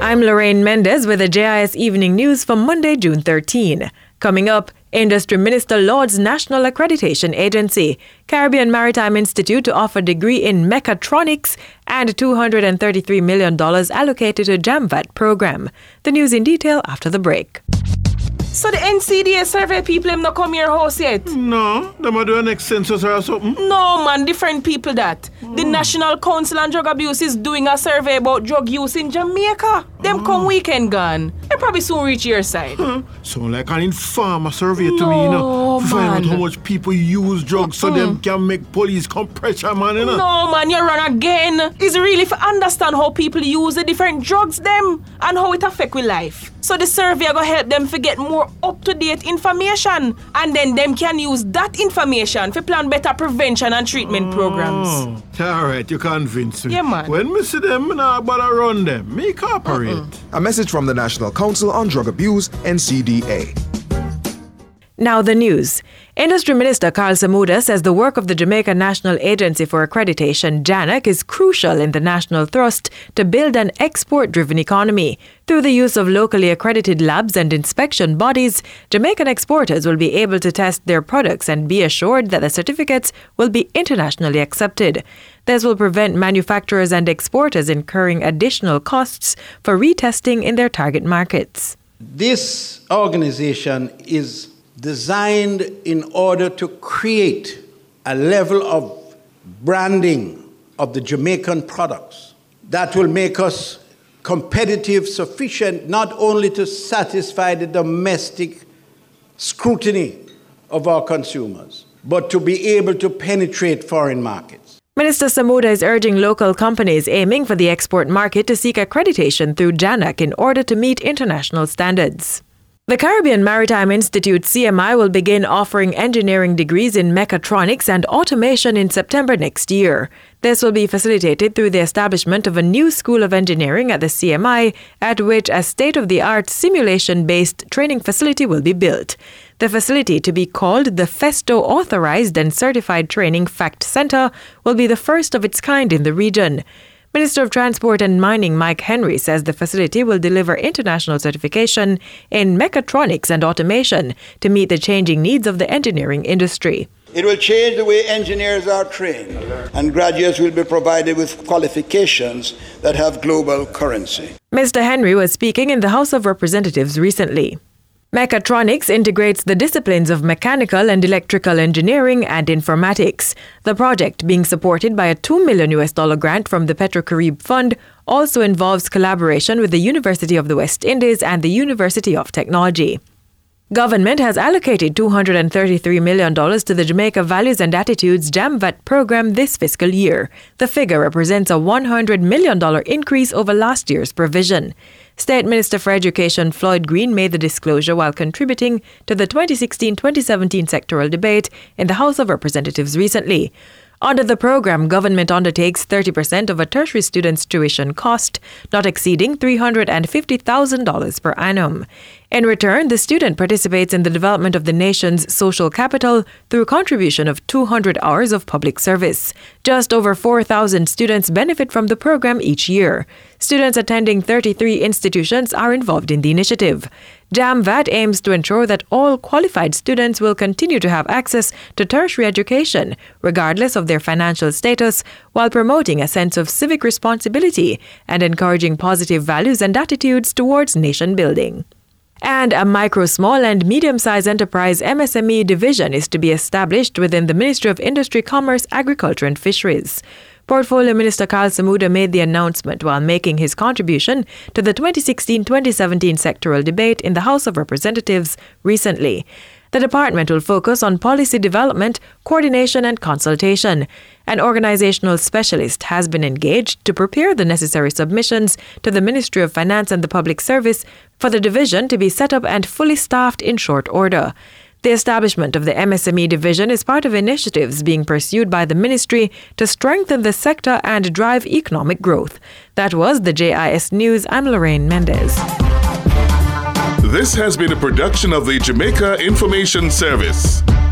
I'm Lorraine Mendez with the JIS Evening News for Monday, June 13. Coming up, Industry Minister lauds National Accreditation Agency, Caribbean Maritime Institute to offer degree in mechatronics, and $233 million allocated to JAMVAT program. The news in detail after the break. So the NCDA survey people them not come your house yet? No, them are doing next census or something. No man, different people that. The National Council on Drug Abuse is doing a survey about drug use in Jamaica. Them come weekend gone. They probably soon reach your side. So like an informer survey to me, you know. Find out how much people use drugs so them can make police come pressure, man, you know. No man, you run again. It's really to understand how people use the different drugs them and how it affect with life. So the survey are going to help them to get more up-to-date information, and then them can use that information to plan better prevention and treatment programs. All right, you convinced me. Yeah, man. When me see them, I better run them. Me cooperate. A message from the National Council on Drug Abuse, NCDA. Now the news. Industry Minister Carl Samuda says the work of the Jamaica National Agency for Accreditation, JANAC, is crucial in the national thrust to build an export-driven economy. Through the use of locally accredited labs and inspection bodies, Jamaican exporters will be able to test their products and be assured that the certificates will be internationally accepted. This will prevent manufacturers and exporters incurring additional costs for retesting in their target markets. This organization is designed in order to create a level of branding of the Jamaican products that will make us competitive, sufficient not only to satisfy the domestic scrutiny of our consumers, but to be able to penetrate foreign markets. Minister Samuda is urging local companies aiming for the export market to seek accreditation through JANAC in order to meet international standards. The Caribbean Maritime Institute, CMI, will begin offering engineering degrees in mechatronics and automation in September next year. This will be facilitated through the establishment of a new school of engineering at the CMI, at which a state-of-the-art simulation-based training facility will be built. The facility, to be called the FESTO Authorized and Certified Training Fact Center, will be the first of its kind in the region. Minister of Transport and Mining Mike Henry says the facility will deliver international certification in mechatronics and automation to meet the changing needs of the engineering industry. It will change the way engineers are trained, and graduates will be provided with qualifications that have global currency. Mr. Henry was speaking in the House of Representatives recently. Mechatronics integrates the disciplines of mechanical and electrical engineering and informatics. The project, being supported by a $2 million grant from the Petro-Carib Fund, also involves collaboration with the University of the West Indies and the University of Technology. Government has allocated $233 million to the Jamaica Values and Attitudes JAMVAT program this fiscal year. The figure represents a $100 million increase over last year's provision. State Minister for Education Floyd Green made the disclosure while contributing to the 2016-2017 sectoral debate in the House of Representatives recently. Under the program, government undertakes 30% of a tertiary student's tuition cost, not exceeding $350,000 per annum. In return, the student participates in the development of the nation's social capital through contribution of 200 hours of public service. Just over 4,000 students benefit from the program each year. Students attending 33 institutions are involved in the initiative. JAMVAT aims to ensure that all qualified students will continue to have access to tertiary education, regardless of their financial status, while promoting a sense of civic responsibility and encouraging positive values and attitudes towards nation building. And a micro, small and medium-sized enterprise MSME division is to be established within the Ministry of Industry, Commerce, Agriculture and Fisheries. Portfolio Minister Carl Samuda made the announcement while making his contribution to the 2016-2017 sectoral debate in the House of Representatives recently. The department will focus on policy development, coordination and consultation. An organizational specialist has been engaged to prepare the necessary submissions to the Ministry of Finance and the Public Service for the division to be set up and fully staffed in short order. The establishment of the MSME division is part of initiatives being pursued by the ministry to strengthen the sector and drive economic growth. That was the JIS News. I'm Lorraine Mendez. This has been a production of the Jamaica Information Service.